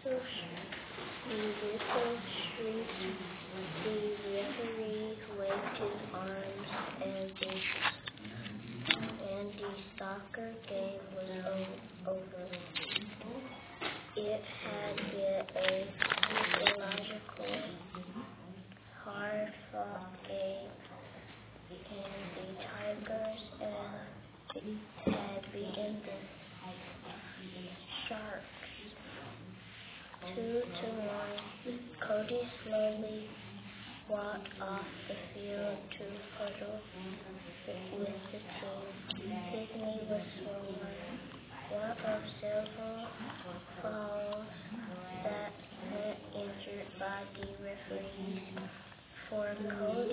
The whistle shrieked, the referee waved his arms, and the soccer game was over. It had been a psychological, hard-fought game, and the Tigers had beaten the Sharks 2-1. Cody slowly walked off the field to huddle with the team. Sidney was one of several fouls that were injured by the referees. For Cody,